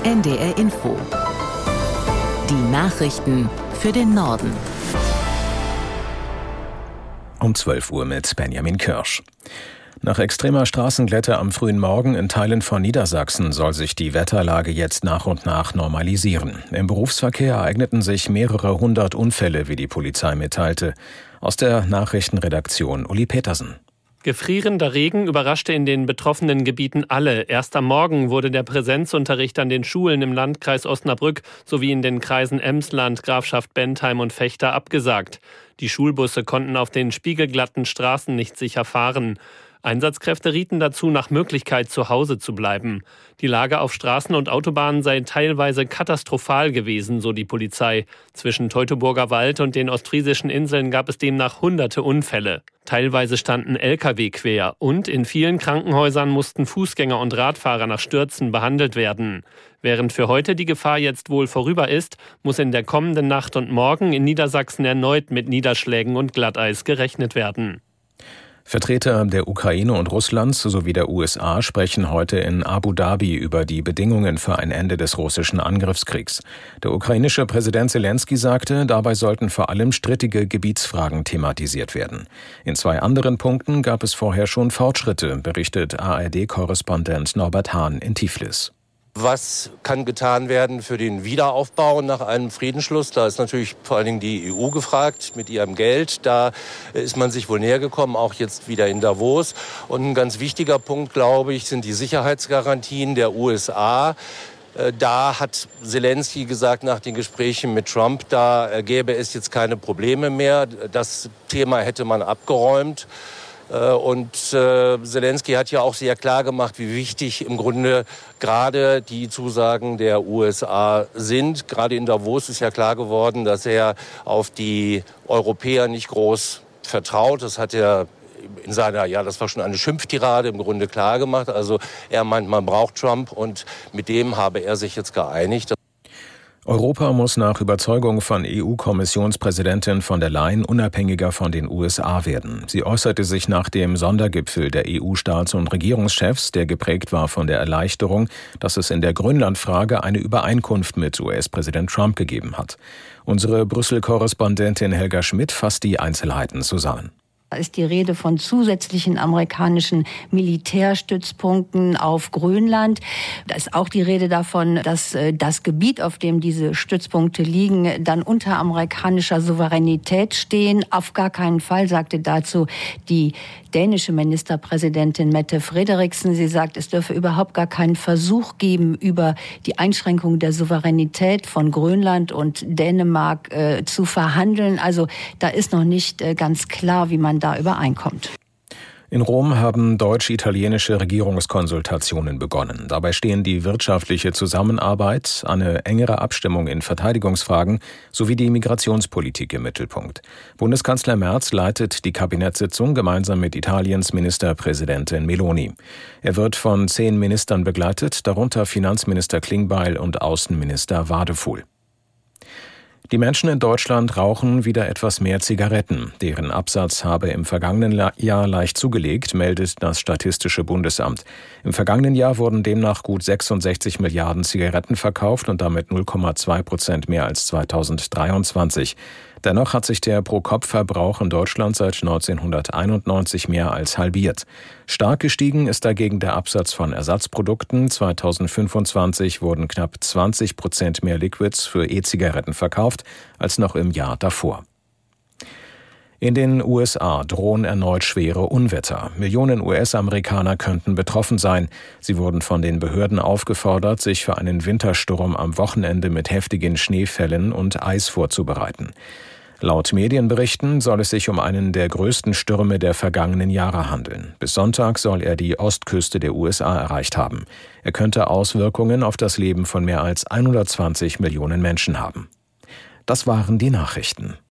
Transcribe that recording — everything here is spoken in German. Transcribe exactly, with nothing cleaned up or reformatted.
N D R Info. Die Nachrichten für den Norden. Um zwölf Uhr mit Benjamin Kirsch. Nach extremer Straßenglätte am frühen Morgen in Teilen von Niedersachsen soll sich die Wetterlage jetzt nach und nach normalisieren. Im Berufsverkehr ereigneten sich mehrere hundert Unfälle, wie die Polizei mitteilte. Aus der Nachrichtenredaktion Uli Petersen. Gefrierender Regen überraschte in den betroffenen Gebieten alle. Erst am Morgen wurde der Präsenzunterricht an den Schulen im Landkreis Osnabrück sowie in den Kreisen Emsland, Grafschaft Bentheim und Vechta abgesagt. Die Schulbusse konnten auf den spiegelglatten Straßen nicht sicher fahren. Einsatzkräfte rieten dazu, nach Möglichkeit zu Hause zu bleiben. Die Lage auf Straßen und Autobahnen sei teilweise katastrophal gewesen, so die Polizei. Zwischen Teutoburger Wald und den ostfriesischen Inseln gab es demnach hunderte Unfälle. Teilweise standen L K W quer und in vielen Krankenhäusern mussten Fußgänger und Radfahrer nach Stürzen behandelt werden. Während für heute die Gefahr jetzt wohl vorüber ist, muss in der kommenden Nacht und morgen in Niedersachsen erneut mit Niederschlägen und Glatteis gerechnet werden. Vertreter der Ukraine und Russlands sowie der U S A sprechen heute in Abu Dhabi über die Bedingungen für ein Ende des russischen Angriffskriegs. Der ukrainische Präsident Zelensky sagte, dabei sollten vor allem strittige Gebietsfragen thematisiert werden. In zwei anderen Punkten gab es vorher schon Fortschritte, berichtet A R D-Korrespondent Norbert Hahn in Tiflis. Was kann getan werden für den Wiederaufbau nach einem Friedensschluss? Da ist natürlich vor allen Dingen die E U gefragt mit ihrem Geld. Da ist man sich wohl näher gekommen, auch jetzt wieder in Davos. Und ein ganz wichtiger Punkt, glaube ich, sind die Sicherheitsgarantien der U S A. Da hat Zelensky gesagt nach den Gesprächen mit Trump, da gäbe es jetzt keine Probleme mehr. Das Thema hätte man abgeräumt. Und äh, Zelensky hat ja auch sehr klar gemacht, wie wichtig im Grunde gerade die Zusagen der U S A sind. Gerade in Davos ist ja klar geworden, dass er auf die Europäer nicht groß vertraut. Das hat er in seiner, ja, das war schon eine Schimpftirade im Grunde klar gemacht. Also er meint, man braucht Trump und mit dem habe er sich jetzt geeinigt. Europa muss nach Überzeugung von E U-Kommissionspräsidentin von der Leyen unabhängiger von den U S A werden. Sie äußerte sich nach dem Sondergipfel der E U-Staats- und Regierungschefs, der geprägt war von der Erleichterung, dass es in der Grönland-Frage eine Übereinkunft mit U S-Präsident Trump gegeben hat. Unsere Brüssel-Korrespondentin Helga Schmidt fasst die Einzelheiten zusammen. Da ist die Rede von zusätzlichen amerikanischen Militärstützpunkten auf Grönland. Da ist auch die Rede davon, dass das Gebiet, auf dem diese Stützpunkte liegen, dann unter amerikanischer Souveränität stehen. Auf gar keinen Fall, sagte dazu die dänische Ministerpräsidentin Mette Frederiksen. Sie sagt, es dürfe überhaupt gar keinen Versuch geben, über die Einschränkung der Souveränität von Grönland und Dänemark äh, zu verhandeln. Also da ist noch nicht äh, ganz klar, wie man da übereinkommt. In Rom haben deutsch-italienische Regierungskonsultationen begonnen. Dabei stehen die wirtschaftliche Zusammenarbeit, eine engere Abstimmung in Verteidigungsfragen sowie die Migrationspolitik im Mittelpunkt. Bundeskanzler Merz leitet die Kabinettssitzung gemeinsam mit Italiens Ministerpräsidentin Meloni. Er wird von zehn Ministern begleitet, darunter Finanzminister Klingbeil und Außenminister Wadefuhl. Die Menschen in Deutschland rauchen wieder etwas mehr Zigaretten. Deren Absatz habe im vergangenen Jahr leicht zugelegt, meldet das Statistische Bundesamt. Im vergangenen Jahr wurden demnach gut sechsundsechzig Milliarden Zigaretten verkauft und damit null Komma zwei Prozent mehr als zweitausenddreiundzwanzig. Dennoch hat sich der Pro-Kopf-Verbrauch in Deutschland seit neunzehnhunderteinundneunzig mehr als halbiert. Stark gestiegen ist dagegen der Absatz von Ersatzprodukten. zweitausendfünfundzwanzig wurden knapp zwanzig Prozent mehr Liquids für E-Zigaretten verkauft als noch im Jahr davor. In den U S A drohen erneut schwere Unwetter. Millionen U S-Amerikaner könnten betroffen sein. Sie wurden von den Behörden aufgefordert, sich für einen Wintersturm am Wochenende mit heftigen Schneefällen und Eis vorzubereiten. Laut Medienberichten soll es sich um einen der größten Stürme der vergangenen Jahre handeln. Bis Sonntag soll er die Ostküste der U S A erreicht haben. Er könnte Auswirkungen auf das Leben von mehr als hundertzwanzig Millionen Menschen haben. Das waren die Nachrichten.